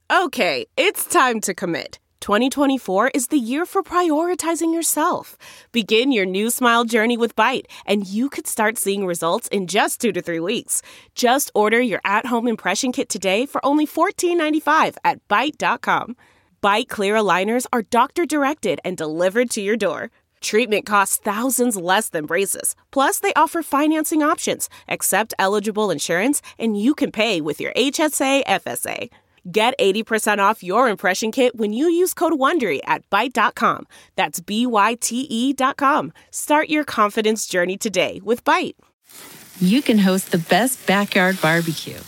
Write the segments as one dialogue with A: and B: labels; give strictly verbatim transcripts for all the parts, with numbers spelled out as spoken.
A: Okay, it's time to commit. twenty twenty-four is the year for prioritizing yourself. Begin your new smile journey with Byte, and you could start seeing results in just two to three weeks. Just order your at-home impression kit today for only fourteen ninety-five at byte dot com. Byte clear aligners are doctor-directed and delivered to your door. Treatment costs thousands less than braces. Plus, they offer financing options, accept eligible insurance, and you can pay with your H S A F S A. Get eighty percent off your impression kit when you use code WONDERY at byte dot com. That's B Y T E dot com. Start your confidence journey today with Byte.
B: You can host the best backyard barbecue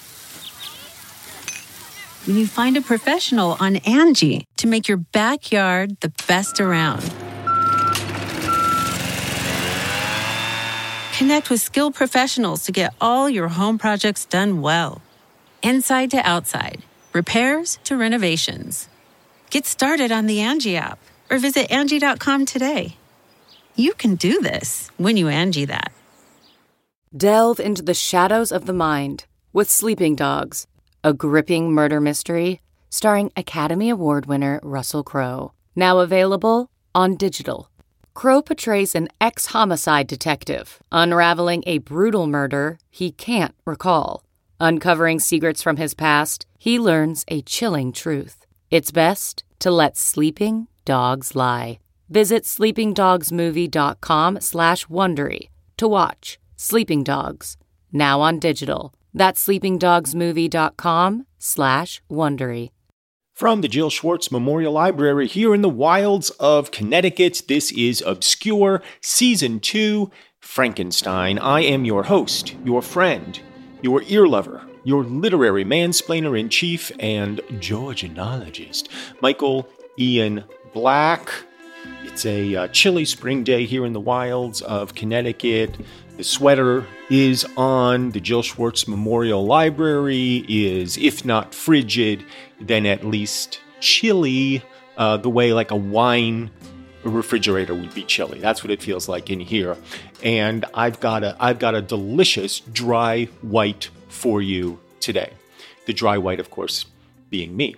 B: when you find a professional on Angie to make your backyard the best around. Connect with skilled professionals to get all your home projects done well. Inside to outside. Repairs to renovations. Get started on the Angie app or visit Angie dot com today. You can do this when you Angie that.
C: Delve into the shadows of the mind with Sleeping Dogs, a gripping murder mystery starring Academy Award winner Russell Crowe. Now available on digital. Crowe portrays an ex-homicide detective unraveling a brutal murder he can't recall. Uncovering secrets from his past, he learns a chilling truth. It's best to let sleeping dogs lie. Visit sleepingdogsmovie.com slash Wondery to watch Sleeping Dogs, now on digital. That's sleepingdogsmovie.com slash Wondery.
D: From the Jill Schwartz Memorial Library here in the wilds of Connecticut, this is Obscure, Season two, Frankenstein. I am your host, your friend, your ear lover, your literary mansplainer-in-chief and Georgianologist, Michael Ian Black. It's a uh, chilly spring day here in the wilds of Connecticut. The sweater is on. The Jill Schwartz Memorial Library is, if not frigid, then at least chilly, uh, the way like a wine refrigerator would be chilly. That's what it feels like in here. And I've got a I've got a delicious dry white for you today. The dry white, of course, being me.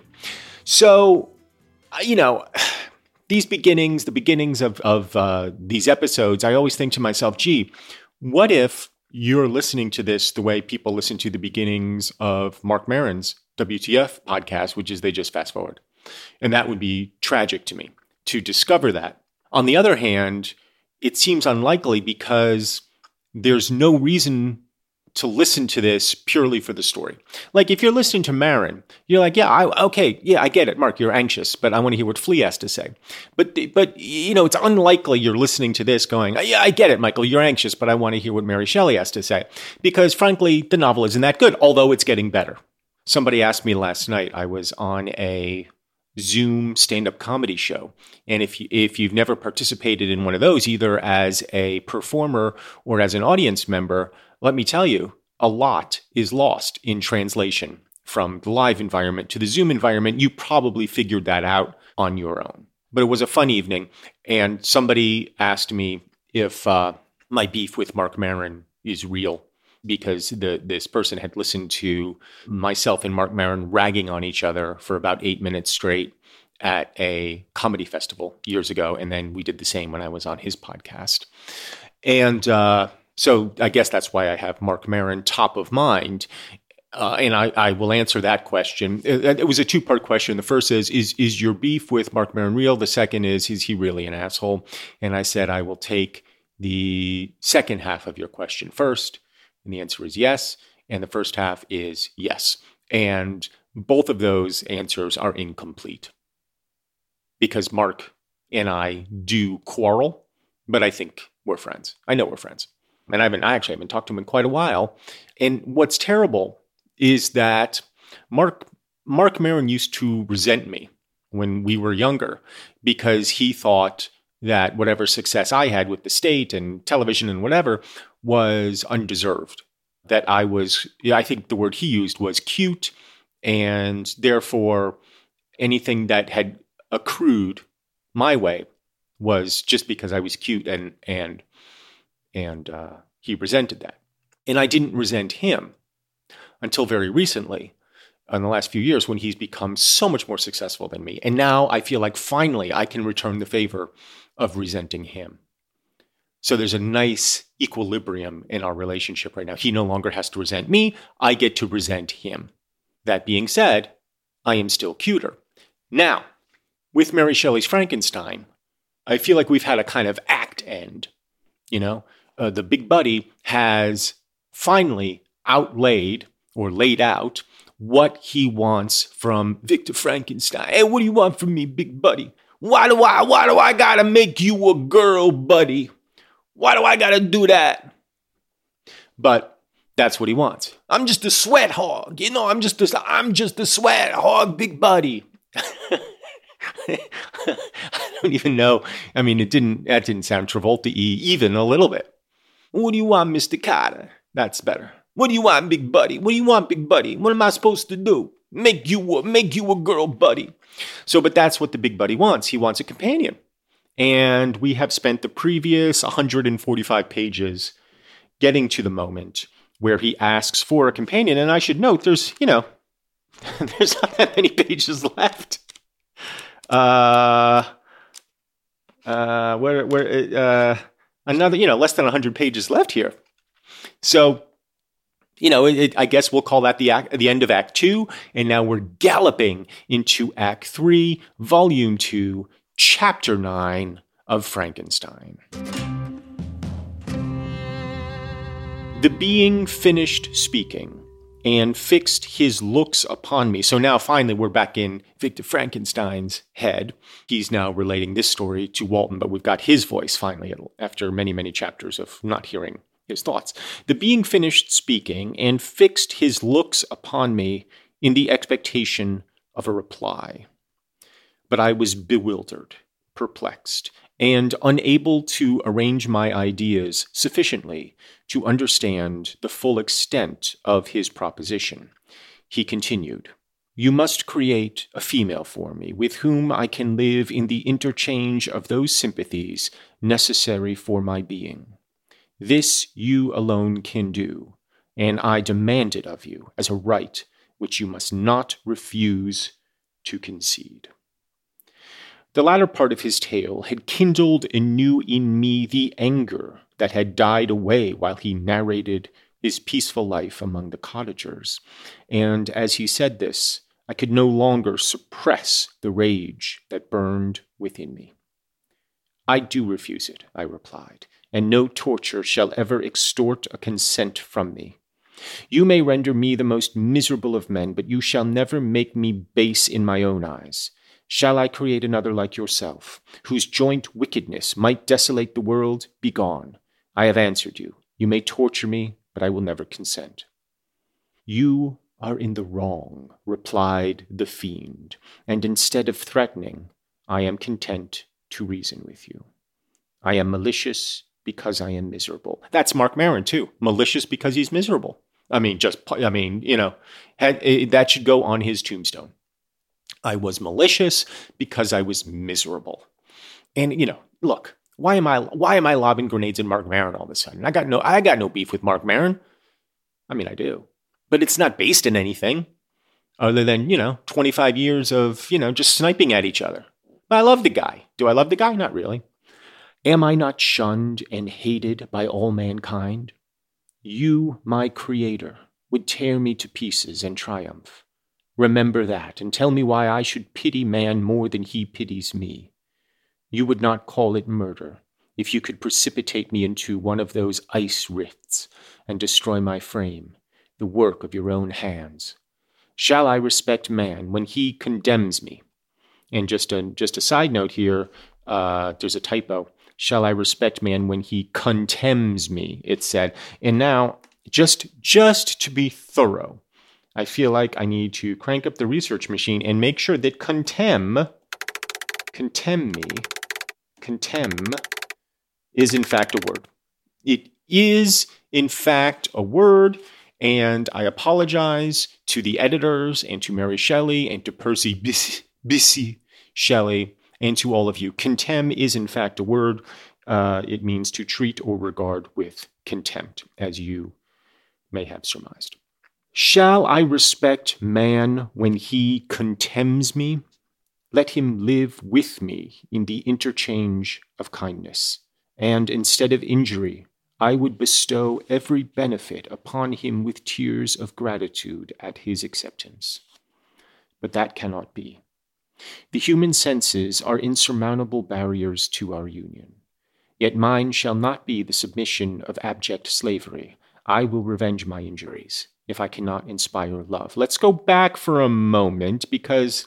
D: So, you know, these beginnings, the beginnings of, of uh, these episodes, I always think to myself, gee, what if you're listening to this the way people listen to the beginnings of Marc Maron's W T F podcast, which is they just fast forward. And that would be tragic to me to discover that. On the other hand, it seems unlikely because there's no reason to listen to this purely for the story. Like if you're listening to Maron, you're like, yeah, I, okay, yeah, I get it, Mark, you're anxious, but I want to hear what Flea has to say. But, but you know, it's unlikely you're listening to this going, yeah, I get it, Michael, you're anxious, but I want to hear what Mary Shelley has to say. Because frankly, the novel isn't that good, although it's getting better. Somebody asked me last night, I was on a Zoom stand-up comedy show. And if you, if you've never participated in one of those, either as a performer or as an audience member, let me tell you, a lot is lost in translation from the live environment to the Zoom environment. You probably figured that out on your own. But it was a fun evening, and somebody asked me if uh, my beef with Marc Maron is real, because the this person had listened to myself and Marc Maron ragging on each other for about eight minutes straight at a comedy festival years ago, and then we did the same when I was on his podcast. And uh, so I guess that's why I have Marc Maron top of mind. Uh, and I, I will answer that question. It, it was a two-part question. The first is, is, is your beef with Marc Maron real? The second is, is he really an asshole? And I said, I will take the second half of your question first. And the answer is yes. And the first half is yes. And both of those answers are incomplete because Mark and I do quarrel, but I think we're friends. I know we're friends. And I haven't, I actually haven't talked to him in quite a while. And what's terrible is that Mark, Marc Maron used to resent me when we were younger because he thought that whatever success I had with the state and television and whatever was undeserved. That I was, I think the word he used was cute, and therefore anything that had accrued my way was just because I was cute, and and and uh, he resented that. And I didn't resent him until very recently, in the last few years when he's become so much more successful than me. And now I feel like finally I can return the favor of resenting him. So there's a nice equilibrium in our relationship right now. He no longer has to resent me. I get to resent him. That being said, I am still cuter. Now, with Mary Shelley's Frankenstein, I feel like we've had a kind of act end. You know, uh, the big buddy has finally outlaid or laid out what he wants from Victor Frankenstein. Hey, what do you want from me, big buddy? Why do I, why do I gotta make you a girl, buddy? Why do I gotta do that? But that's what he wants. I'm just a sweat hog. You know, I'm just a, I'm just a sweat hog, big buddy. I don't even know. I mean, it didn't, that didn't sound Travolta-y even a little bit. What do you want, Mister Carter? That's better. What do you want, big buddy? What do you want, big buddy? What am I supposed to do? Make you a, make you a girl, buddy. So, but that's what the big buddy wants. He wants a companion. And we have spent the previous one hundred forty-five pages getting to the moment where he asks for a companion. And I should note, there's, you know, there's not that many pages left. Uh, uh, where, where, uh, another, you know, less than one hundred pages left here. So, you know, it, it, I guess we'll call that the act, the end of Act Two. And now we're galloping into Act Three, Volume Two, Chapter Nine of Frankenstein. The being finished speaking and fixed his looks upon me. So now finally we're back in Victor Frankenstein's head. He's now relating this story to Walton, but we've got his voice finally after many, many chapters of not hearing his thoughts. The being finished speaking and fixed his looks upon me in the expectation of a reply. But I was bewildered, perplexed, and unable to arrange my ideas sufficiently to understand the full extent of his proposition. He continued, "You must create a female for me with whom I can live in the interchange of those sympathies necessary for my being. This you alone can do, and I demand it of you as a right which you must not refuse to concede." The latter part of his tale had kindled anew in me the anger that had died away while he narrated his peaceful life among the cottagers, and as he said this, I could no longer suppress the rage that burned within me. "I do refuse it," I replied, "and no torture shall ever extort a consent from me. You may render me the most miserable of men, but you shall never make me base in my own eyes. Shall I create another like yourself, whose joint wickedness might desolate the world? Begone. I have answered you. You may torture me, but I will never consent." "You are in the wrong," replied the fiend, "and instead of threatening, I am content to reason with you. I am malicious because I am miserable." That's Marc Maron, too. Malicious because he's miserable. I mean, just, I mean, you know, had, that should go on his tombstone. I was malicious because I was miserable. And, you know, look, why am I why am I lobbing grenades at Marc Maron all of a sudden? I got no I got no beef with Marc Maron. I mean, I do. But it's not based in anything other than, you know, twenty-five years of, you know, just sniping at each other. But I love the guy. Do I love the guy? Not really. Am I not shunned and hated by all mankind? You, my creator, would tear me to pieces and triumph. Remember that, and tell me why I should pity man more than he pities me. You would not call it murder if you could precipitate me into one of those ice rifts and destroy my frame, the work of your own hands. Shall I respect man when he condemns me? And just a, just a side note here, uh, there's a typo. Shall I respect man when he contemns me, it said. And now, just just to be thorough, I feel like I need to crank up the research machine and make sure that contemn, contemn me, contemn is in fact a word. It is in fact a word, and I apologize to the editors and to Mary Shelley and to Percy Bysshe Shelley and to all of you. Contemn is in fact a word. Uh, it means to treat or regard with contempt, as you may have surmised. Shall I respect man when he contemns me? Let him live with me in the interchange of kindness, and instead of injury, I would bestow every benefit upon him with tears of gratitude at his acceptance. But that cannot be. The human senses are insurmountable barriers to our union. Yet mine shall not be the submission of abject slavery. I will revenge my injuries if I cannot inspire love. Let's go back for a moment, because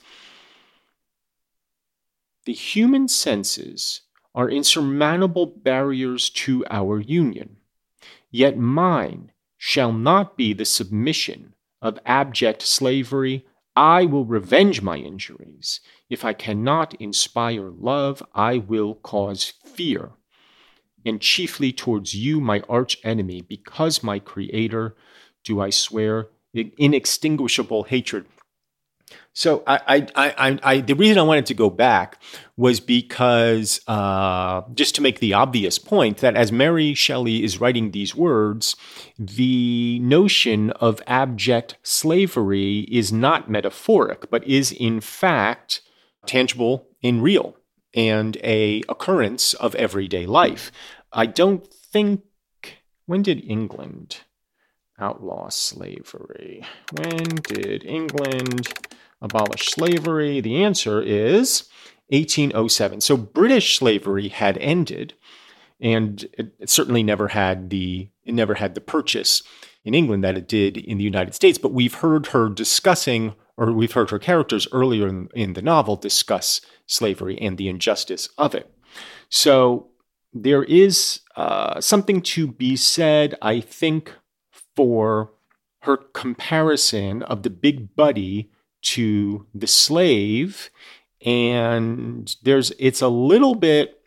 D: the human senses are insurmountable barriers to our union. Yet mine shall not be the submission of abject slavery. I will revenge my injuries. If I cannot inspire love, I will cause fear. And chiefly towards you, my arch enemy, because my Creator, do I swear inextinguishable hatred. So I, I, I, I, the reason I wanted to go back was because uh, just to make the obvious point that as Mary Shelley is writing these words, the notion of abject slavery is not metaphoric, but is in fact tangible and real and a occurrence of everyday life. I don't think, when did England outlaw slavery? When did England abolish slavery? The answer is eighteen oh seven. So British slavery had ended, and it, it certainly never had the it never had the purchase in England that it did in the United States. But we've heard her discussing, or we've heard her characters earlier in, in the novel discuss slavery and the injustice of it. So there is uh, something to be said, I think, for her comparison of the big buddy to the slave. And there's, it's a little bit,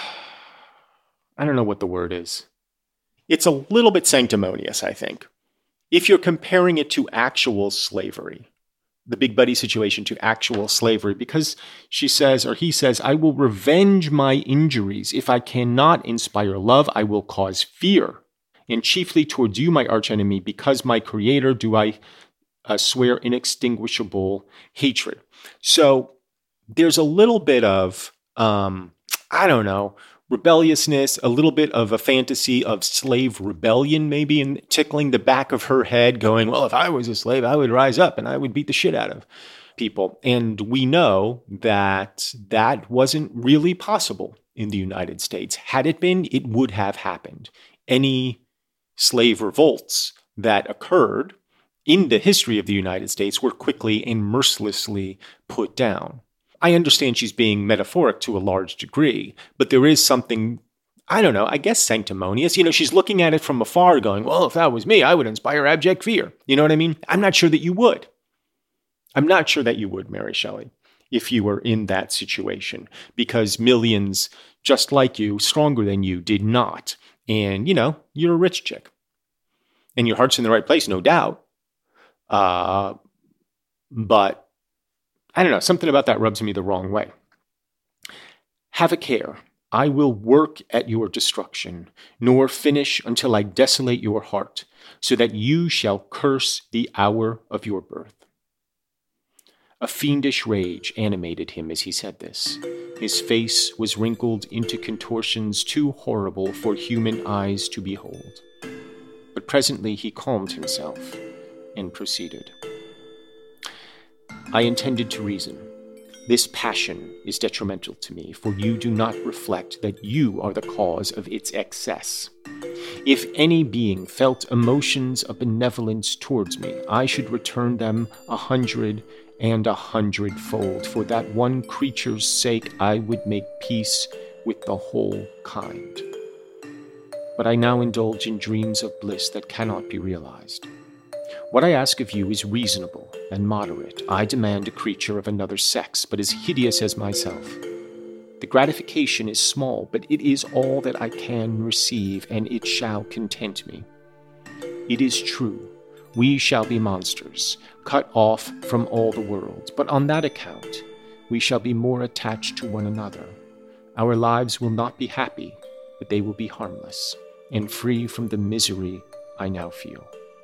D: I don't know what the word is. It's a little bit sanctimonious, I think. If you're comparing it to actual slavery, the big buddy situation to actual slavery, because she says, or he says, I will revenge my injuries. If I cannot inspire love, I will cause fear. And chiefly towards you, my archenemy, because my Creator, do I uh, swear inextinguishable hatred. So there's a little bit of, um, I don't know, rebelliousness, a little bit of a fantasy of slave rebellion, maybe, and tickling the back of her head, going, well, if I was a slave, I would rise up and I would beat the shit out of people. And we know that that wasn't really possible in the United States. Had it been, it would have happened. Any slave revolts that occurred in the history of the United States were quickly and mercilessly put down. I understand she's being metaphoric to a large degree, but there is something, I don't know, I guess sanctimonious. You know, she's looking at it from afar going, well, if that was me, I would inspire abject fear. You know what I mean? I'm not sure that you would. I'm not sure that you would, Mary Shelley, if you were in that situation, because millions just like you, stronger than you, did not. And, you know, you're a rich chick. And your heart's in the right place, no doubt. Uh, but I don't know, something about that rubs me the wrong way. Have a care. I will work at your destruction, nor finish until I desolate your heart, so that you shall curse the hour of your birth. A fiendish rage animated him as he said this. His face was wrinkled into contortions too horrible for human eyes to behold. But presently he calmed himself and proceeded. I intended to reason. This passion is detrimental to me, for you do not reflect that you are the cause of its excess. If any being felt emotions of benevolence towards me, I should return them a hundred and a hundredfold. For that one creature's sake, I would make peace with the whole kind. But I now indulge in dreams of bliss that cannot be realized. What I ask of you is reasonable and moderate. I demand a creature of another sex, but as hideous as myself. The gratification is small, but it is all that I can receive, and it shall content me. It is true, we shall be monsters, cut off from all the world, but on that account, we shall be more attached to one another. Our lives will not be happy, but they will be harmless, and free from the misery I now feel.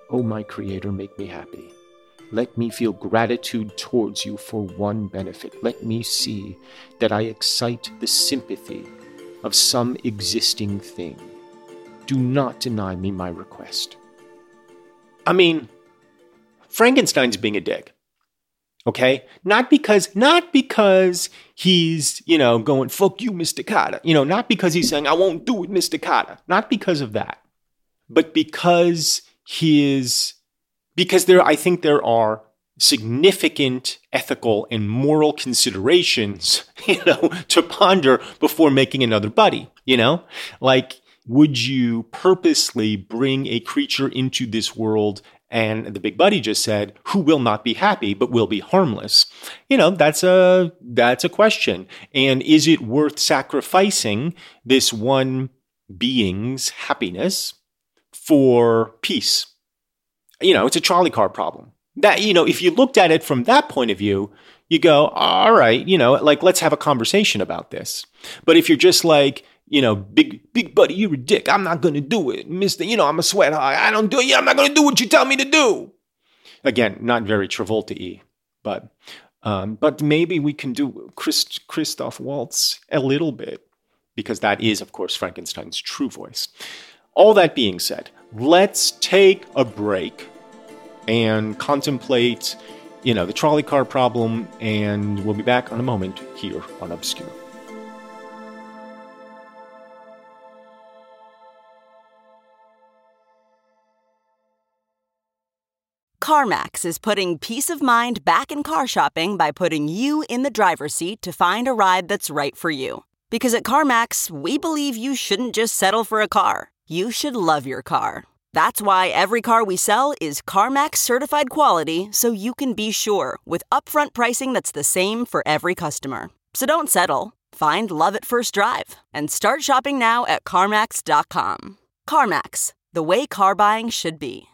D: Oh, my Creator, make me happy. Let me feel gratitude towards you for one benefit. Let me see that I excite the sympathy of some existing thing. Do not deny me my request. I mean, Frankenstein's being a dick. Okay? Not because, not because he's, you know, going, fuck you, Mister Carter. You know, not because he's saying, I won't do it, Mister Carter. Not because of that. But because he is, because there, I think there are significant ethical and moral considerations, you know, to ponder before making another buddy, you know? Like, would you purposely bring a creature into this world, and the big buddy just said, who will not be happy but will be harmless? You know, that's a that's a question. And is it worth sacrificing this one being's happiness for peace? You know, it's a trolley car problem. That, you know, if you looked at it from that point of view, you go, all right, you know, like, let's have a conversation about this. But if you're just like, you know, big, big buddy, you're a dick. I'm not going to do it. Mister, you know, I'm a sweat hog. I don't do it. Yeah, I'm not going to do what you tell me to do. Again, not very Travolta-y, but, um, but maybe we can do Christ, Christoph Waltz a little bit, because that is, of course, Frankenstein's true voice. All that being said, let's take a break and contemplate, you know, the trolley car problem, and we'll be back in a moment here on Obscure.
E: CarMax is putting peace of mind back in car shopping by putting you in the driver's seat to find a ride that's right for you. Because at CarMax, we believe you shouldn't just settle for a car. You should love your car. That's why every car we sell is CarMax certified quality, so you can be sure with upfront pricing that's the same for every customer. So don't settle. Find love at first drive and start shopping now at CarMax dot com. CarMax, the way car buying should be.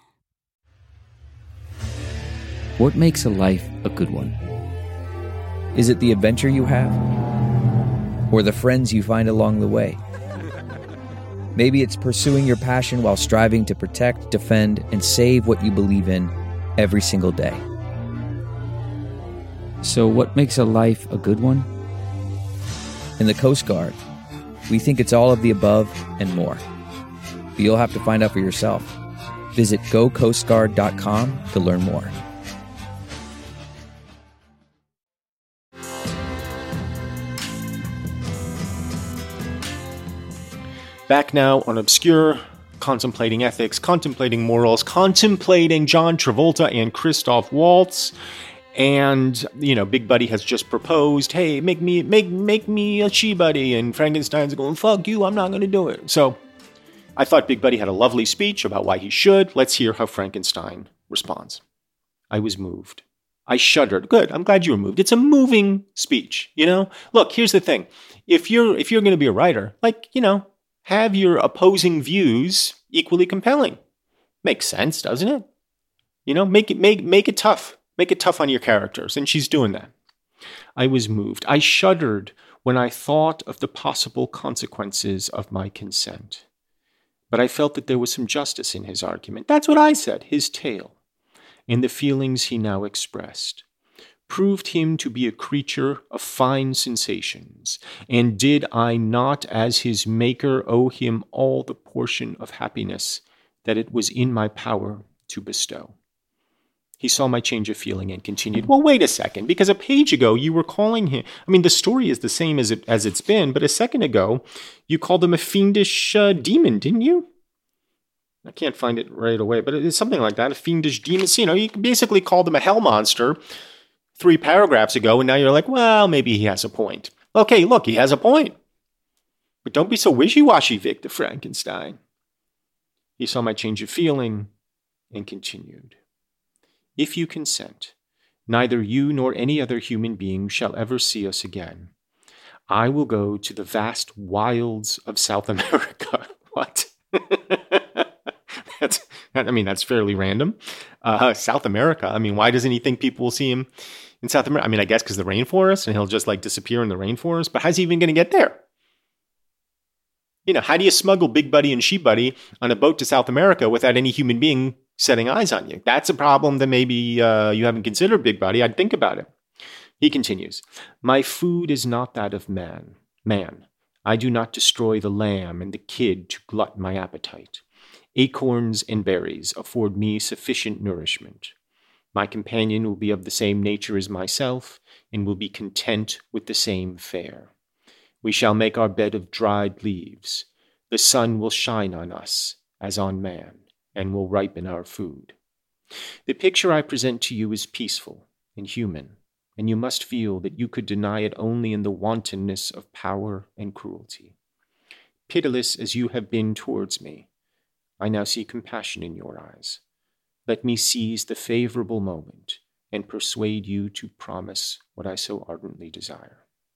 F: What makes a life a good one? Is it the adventure you have? Or the friends you find along the way? Maybe it's pursuing your passion while striving to protect, defend, and save what you believe in every single day. So what makes a life a good one? In the Coast Guard, we think it's all of the above and more. But you'll have to find out for yourself. Visit go coast guard dot com to learn more.
D: Back now on Obscure, contemplating ethics, contemplating morals, contemplating John Travolta and Christoph Waltz. And, you know, Big Buddy has just proposed, hey, make me make make me a she-buddy. And Frankenstein's going, fuck you, I'm not going to do it. So I thought Big Buddy had a lovely speech about why he should. Let's hear how Frankenstein responds. I was moved. I shuddered. Good, I'm glad you were moved. It's a moving speech, you know? Look, here's the thing. If you're if you're going to be a writer, like, you know, have your opposing views equally compelling. Makes sense, doesn't it? You know, make it make make it tough. Make it tough on your characters, and she's doing that. I was moved. I shuddered when I thought of the possible consequences of my consent. But I felt that there was some justice in his argument. That's what I said, his tale. And the feelings he now expressed proved him to be a creature of fine sensations, and did I not, as his maker, owe him all the portion of happiness that it was in my power to bestow? He saw my change of feeling and continued, well, wait a second, because a page ago you were calling him, I mean, the story is the same as, it, as it's been, but a second ago you called him a fiendish uh, demon, didn't you? I can't find it right away, but it's something like that, a fiendish demon. So, you know, you basically called him a hell monster three paragraphs ago, and now you're like, well, maybe he has a point. Okay, look, he has a point. But don't be so wishy-washy, Victor Frankenstein. He saw my change of feeling and continued. If you consent, neither you nor any other human being shall ever see us again. I will go to the vast wilds of South America. What? That's, I mean, that's fairly random. Uh, South America. I mean, why doesn't he think people will see him in South America? I mean, I guess because the rainforest, and he'll just like disappear in the rainforest. But how's he even going to get there? You know, how do you smuggle Big Buddy and She Buddy on a boat to South America without any human being setting eyes on you. That's a problem that maybe uh, you haven't considered, Big Buddy. I'd think about it. He continues, my food is not that of man. Man, I do not destroy the lamb and the kid to glut my appetite. Acorns and berries afford me sufficient nourishment. My companion will be of the same nature as myself, and will be content with the same fare. We shall make our bed of dried leaves. The sun will shine on us as on man, and will ripen our food. The picture I present to you is peaceful and human, and you must feel that you could deny it only in the wantonness of power and cruelty. Pitiless as you have been towards me, I now see compassion in your eyes. Let me seize the favorable moment and persuade you to promise what I so ardently desire.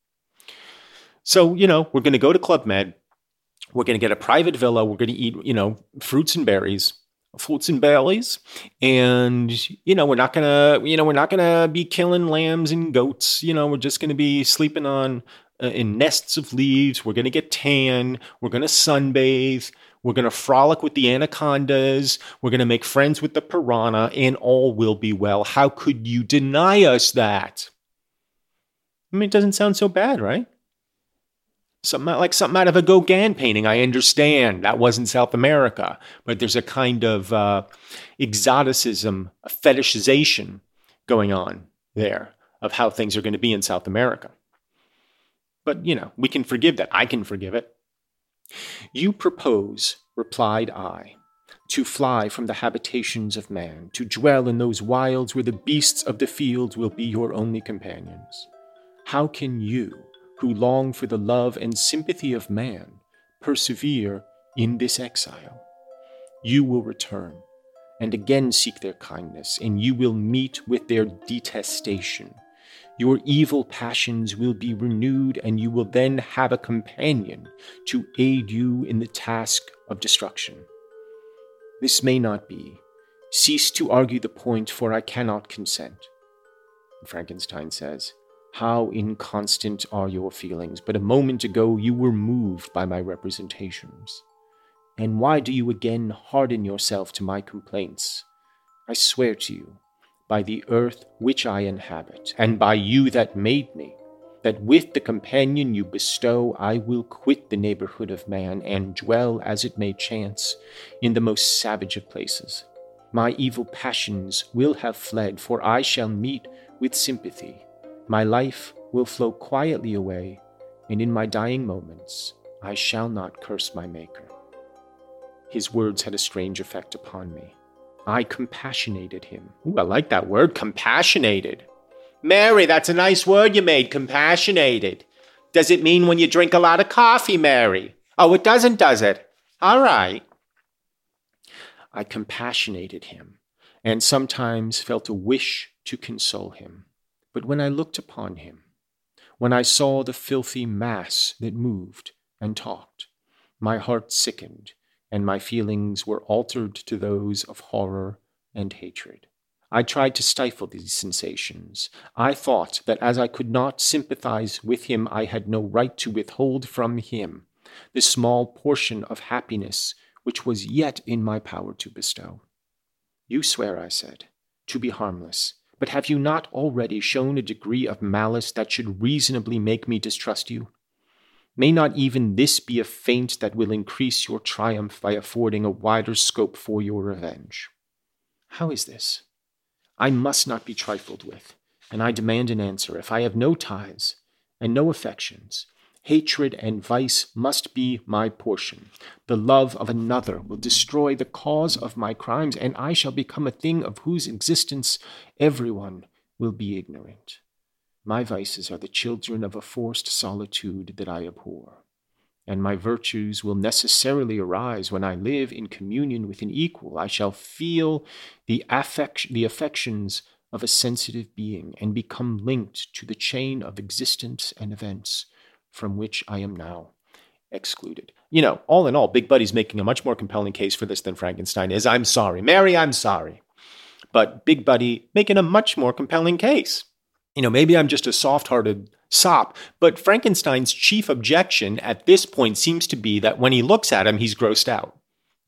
D: So, you know, we're going to go to Club Med. We're going to get a private villa. We're going to eat, you know, fruits and berries, fruits and berries. And, you know, we're not going to, you know, we're not going to be killing lambs and goats. You know, we're just going to be sleeping on uh, in nests of leaves. We're going to get tan. We're going to sunbathe. We're going to frolic with the anacondas. We're going to make friends with the piranha, and all will be well. How could you deny us that? I mean, it doesn't sound so bad, right? Something like something out of a Gauguin painting. I understand that wasn't South America, but there's a kind of uh, exoticism, a fetishization going on there of how things are going to be in South America. But, you know, we can forgive that. I can forgive it. You propose, replied I, to fly from the habitations of man, to dwell in those wilds where the beasts of the field will be your only companions. How can you, who long for the love and sympathy of man, persevere in this exile? You will return, and again seek their kindness, and you will meet with their detestation. Your evil passions will be renewed, and you will then have a companion to aid you in the task of destruction. This may not be. Cease to argue the point, for I cannot consent. Frankenstein says, how inconstant are your feelings, but a moment ago you were moved by my representations. And why do you again harden yourself to my complaints? I swear to you, by the earth which I inhabit, and by you that made me, that with the companion you bestow I will quit the neighborhood of man, and dwell, as it may chance, in the most savage of places. My evil passions will have fled, for I shall meet with sympathy. My life will flow quietly away, and in my dying moments I shall not curse my Maker. His words had a strange effect upon me. I compassionated him. Ooh, I like that word, compassionated. Mary, that's a nice word you made, compassionated. Does it mean when you drink a lot of coffee, Mary? Oh, it doesn't, does it? All right. I compassionated him, and sometimes felt a wish to console him. But when I looked upon him, when I saw the filthy mass that moved and talked, my heart sickened, and my feelings were altered to those of horror and hatred. I tried to stifle these sensations. I thought that as I could not sympathize with him, I had no right to withhold from him the small portion of happiness which was yet in my power to bestow. You swear, I said, to be harmless, but have you not already shown a degree of malice that should reasonably make me distrust you? May not even this be a feint that will increase your triumph by affording a wider scope for your revenge? How is this? I must not be trifled with, and I demand an answer. If I have no ties and no affections, hatred and vice must be my portion. The love of another will destroy the cause of my crimes, and I shall become a thing of whose existence everyone will be ignorant. My vices are the children of a forced solitude that I abhor, and my virtues will necessarily arise when I live in communion with an equal. I shall feel the affect- the affections of a sensitive being, and become linked to the chain of existence and events from which I am now excluded. You know, all in all, Big Buddy's making a much more compelling case for this than Frankenstein is. I'm sorry. Mary, I'm sorry. But Big Buddy making a much more compelling case. You know, maybe I'm just a soft-hearted sop, but Frankenstein's chief objection at this point seems to be that when he looks at him, he's grossed out. You know,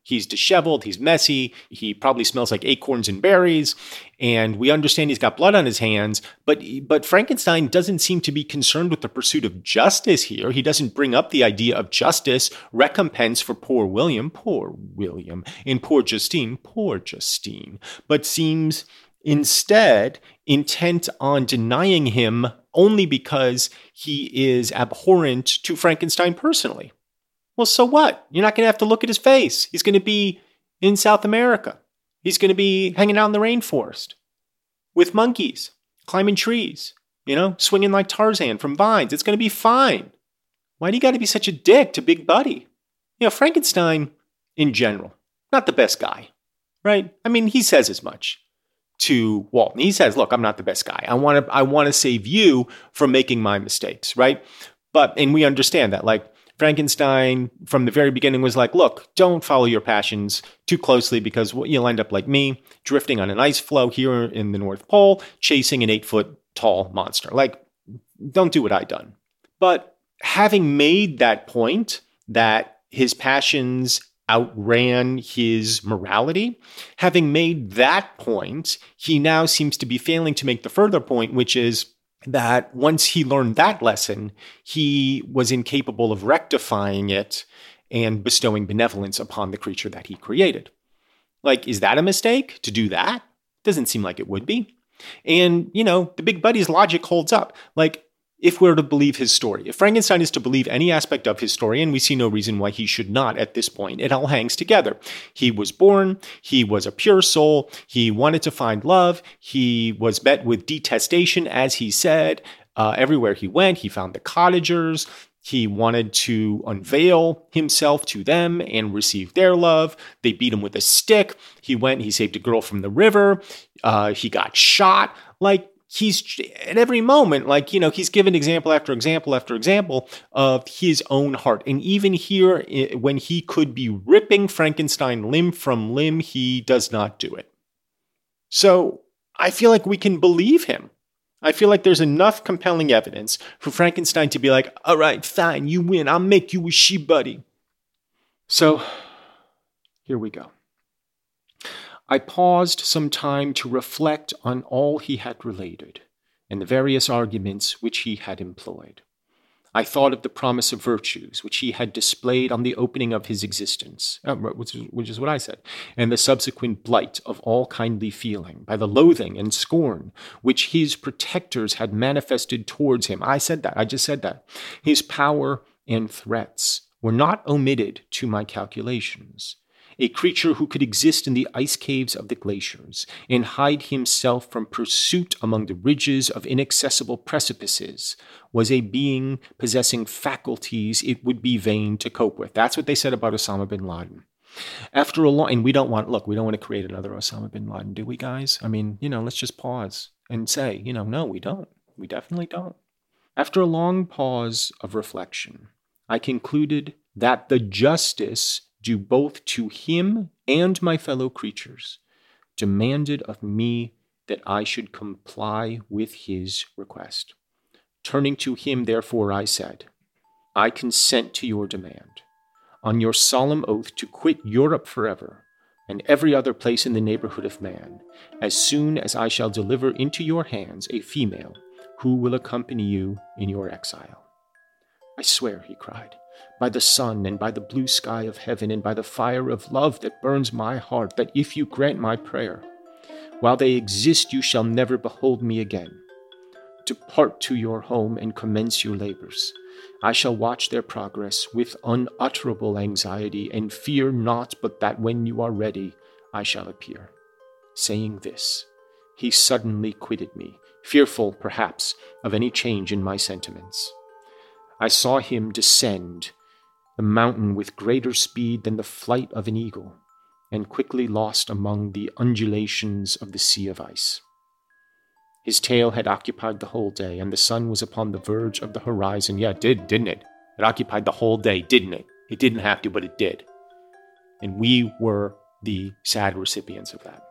D: He's disheveled, he's messy, he probably smells like acorns and berries, and we understand he's got blood on his hands, but but Frankenstein doesn't seem to be concerned with the pursuit of justice here. He doesn't bring up the idea of justice, recompense for poor William, poor William, and poor Justine, poor Justine, but seems instead intent on denying him only because he is abhorrent to Frankenstein personally. Well, so what? You're not going to have to look at his face. He's going to be in South America. He's going to be hanging out in the rainforest with monkeys, climbing trees, you know, swinging like Tarzan from vines. It's going to be fine. Why do you got to be such a dick to Big Buddy? You know, Frankenstein, in general, not the best guy, right? I mean, he says as much to Walton. He says, look, I'm not the best guy. I want to I want to save you from making my mistakes, right? But, and we understand that, like, Frankenstein, from the very beginning, was like, look, don't follow your passions too closely because you'll end up like me, drifting on an ice floe here in the North Pole, chasing an eight-foot-tall monster. Like, don't do what I done. But having made that point that his passions outran his morality, having made that point, he now seems to be failing to make the further point, which is that once he learned that lesson, he was incapable of rectifying it and bestowing benevolence upon the creature that he created. Like, is that a mistake to do that? Doesn't seem like it would be. And, you know, the Big Buddy's logic holds up. Like, if we're to believe his story, if Frankenstein is to believe any aspect of his story, and we see no reason why he should not at this point, it all hangs together. He was born, he was a pure soul, he wanted to find love, he was met with detestation, as he said, uh, everywhere he went. He found the cottagers, he wanted to unveil himself to them and receive their love. They beat him with a stick. He went, he saved a girl from the river, uh, he got shot. Like, he's at every moment, like, you know, he's given example after example after example of his own heart. And even here, when he could be ripping Frankenstein limb from limb, he does not do it. So I feel like we can believe him. I feel like there's enough compelling evidence for Frankenstein to be like, all right, fine, you win. I'll make you a she-buddy. So here we go. I paused some time to reflect on all he had related and the various arguments which he had employed. I thought of the promise of virtues which he had displayed on the opening of his existence, uh, which, is, which is what I said, and the subsequent blight of all kindly feeling by the loathing and scorn which his protectors had manifested towards him. I said that. I just said that. His power and threats were not omitted to my calculations. A creature who could exist in the ice caves of the glaciers and hide himself from pursuit among the ridges of inaccessible precipices was a being possessing faculties it would be vain to cope with. That's what they said about Osama bin Laden. After a long, and we don't want, look, we don't want to create another Osama bin Laden, do we, guys? I mean, you know, let's just pause and say, you know, no, we don't. We definitely don't. After a long pause of reflection, I concluded that the justice due both to him and my fellow creatures demanded of me that I should comply with his request. Turning to him, therefore, I said, I consent to your demand, on your solemn oath to quit Europe forever and every other place in the neighborhood of man, as soon as I shall deliver into your hands a female who will accompany you in your exile. I swear, he cried, by the sun and by the blue sky of heaven and by the fire of love that burns my heart, that if you grant my prayer, while they exist you shall never behold me again. Depart to your home and commence your labors. I shall watch their progress with unutterable anxiety and fear not but that when you are ready, I shall appear. Saying this, he suddenly quitted me, fearful, perhaps, of any change in my sentiments. I saw him descend the mountain with greater speed than the flight of an eagle, and quickly lost among the undulations of the sea of ice. His tail had occupied the whole day, and the sun was upon the verge of the horizon. Yeah, it did, didn't it? It occupied the whole day, didn't it? It didn't have to, but it did. And we were the sad recipients of that.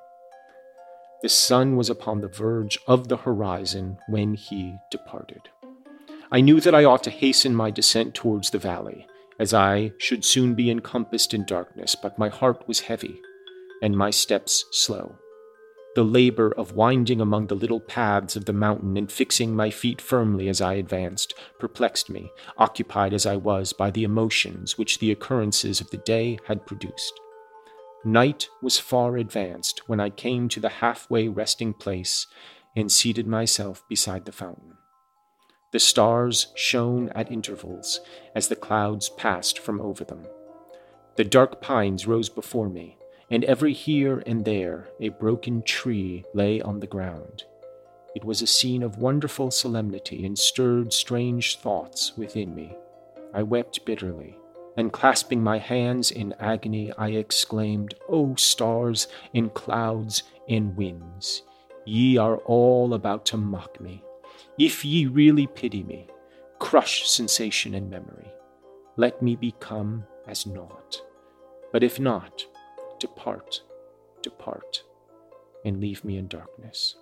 D: The sun was upon the verge of the horizon when he departed. I knew that I ought to hasten my descent towards the valley, as I should soon be encompassed in darkness, but my heart was heavy, and my steps slow. The labor of winding among the little paths of the mountain and fixing my feet firmly as I advanced perplexed me, occupied as I was by the emotions which the occurrences of the day had produced. Night was far advanced when I came to the halfway resting place and seated myself beside the fountain. The stars shone at intervals as the clouds passed from over them. The dark pines rose before me, and every here and there a broken tree lay on the ground. It was a scene of wonderful solemnity and stirred strange thoughts within me. I wept bitterly, and clasping my hands in agony, I exclaimed, "O stars and clouds and winds, ye are all about to mock me. If ye really pity me, crush sensation and memory. Let me become as naught. But if not, depart, depart, and leave me in darkness."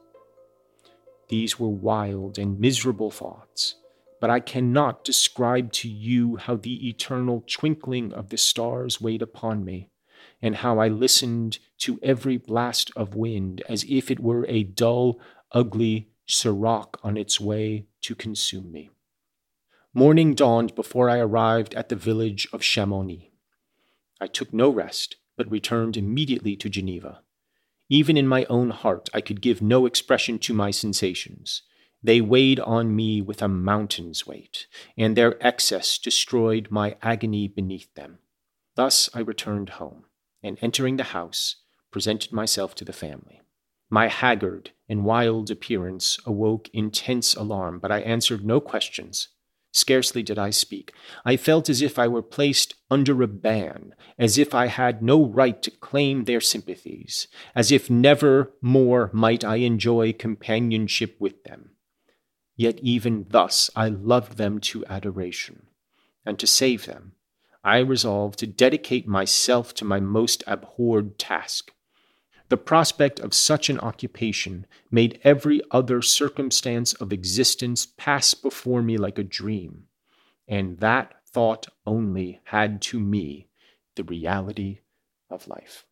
D: These were wild and miserable thoughts, but I cannot describe to you how the eternal twinkling of the stars weighed upon me, and how I listened to every blast of wind as if it were a dull, ugly sirocco on its way to consume me. Morning dawned before I arrived at the village of Chamonix. I took no rest, but returned immediately to Geneva. Even in my own heart, I could give no expression to my sensations. They weighed on me with a mountain's weight, and their excess destroyed my agony beneath them. Thus I returned home, and entering the house, presented myself to the family. My haggard and wild appearance awoke intense alarm, but I answered no questions. Scarcely did I speak. I felt as if I were placed under a ban, as if I had no right to claim their sympathies, as if never more might I enjoy companionship with them. Yet even thus I loved them to adoration, and to save them, I resolved to dedicate myself to my most abhorred task. The prospect of such an occupation made every other circumstance of existence pass before me like a dream, and that thought only had to me the reality of life.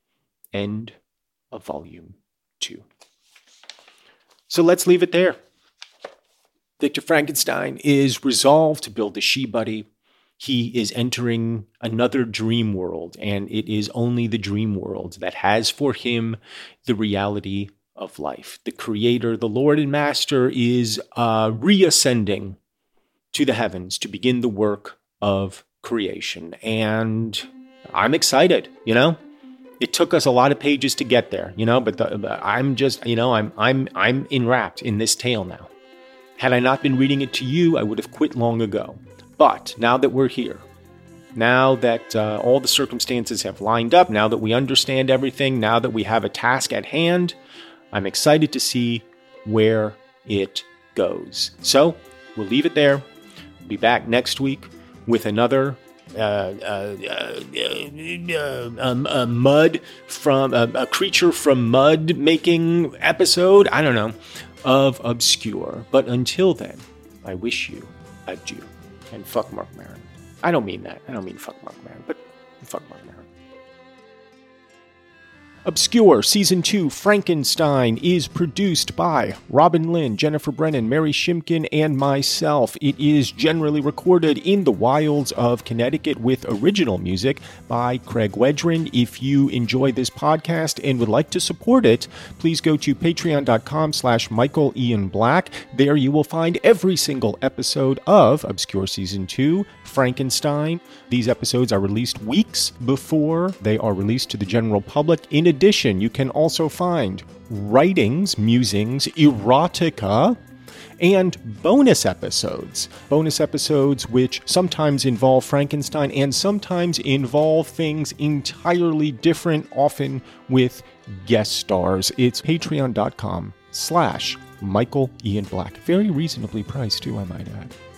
D: End of volume two. So let's leave it there. Victor Frankenstein is resolved to build a she-buddy. He is entering another dream world, and it is only the dream world that has for him the reality of life. The Creator, the Lord and Master, is uh, reascending to the heavens to begin the work of creation. And I'm excited, you know? It took us a lot of pages to get there, you know, but the, I'm just, you know, I'm I'm I'm enwrapped in this tale now. Had I not been reading it to you, I would have quit long ago. But now that we're here, now that uh, all the circumstances have lined up, now that we understand everything, now that we have a task at hand, I'm excited to see where it goes. So we'll leave it there. We'll be back next week with another uh, uh, uh, uh, um, uh, mud from uh, a creature from mud making episode. I don't know, of Obscure. But until then, I wish you adieu. And fuck Marc Maron. I don't mean that. I don't mean fuck Marc Maron, but fuck Marc Maron. Obscure Season two Frankenstein is produced by Robin Lynn, Jennifer Brennan, Mary Shimkin, and myself. It is generally recorded in the wilds of Connecticut with original music by Craig Wedren. If you enjoy this podcast and would like to support it, please go to patreon.com slash Michael Ian Black. There you will find every single episode of Obscure Season two Frankenstein. These episodes are released weeks before they are released to the general public. In addition, you can also find writings, musings, erotica, and bonus episodes. Bonus episodes which sometimes involve Frankenstein and sometimes involve things entirely different, often with guest stars. It's patreon.com slash Michael Ian Black. Very reasonably priced too, I might add.